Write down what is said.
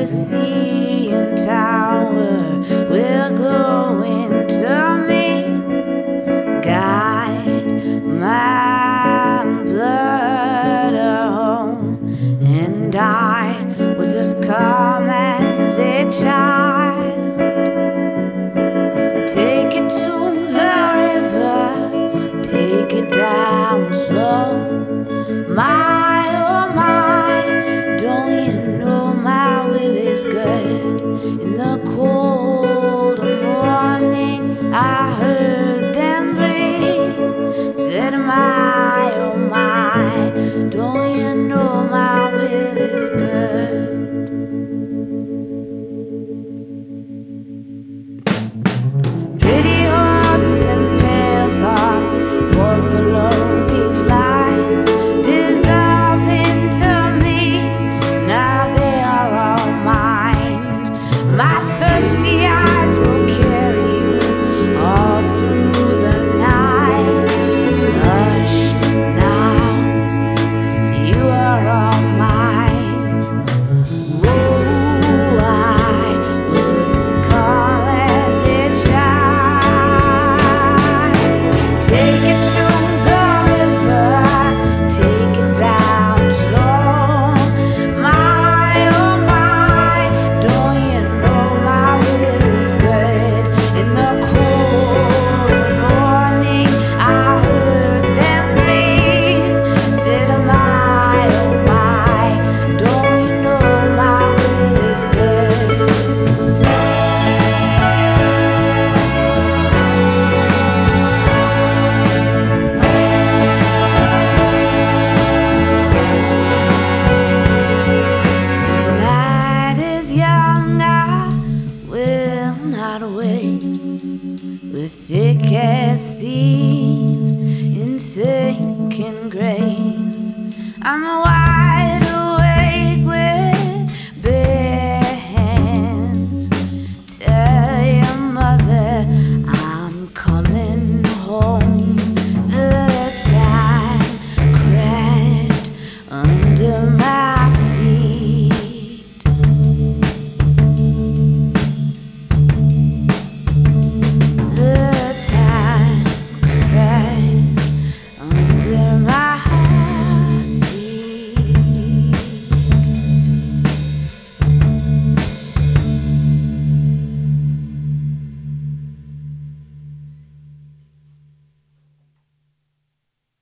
CN Tower will glow into me, guide my blood home. And I was as calm as a child. Take it to the river, take it down slow. My, oh my, don't you know my will is good? In the cold morning I heard them breathe. Said my, oh my, don't you know my will is good? Pretty horses and pale thoughts warm below these lights, dissolve into me. Now they are all mine. My thirsty eyes will carry you all through the night. Hush now, you are all mine. Whoa, I was as calm as a child. Take it to the river, take it down slow. My, oh my, don't you know my will is good? In the cold morning I heard them breathe. Said my, oh my, don't you know my will is good? Night is young, I will not wait. We're thick as thieves in sinking graves. I'm wide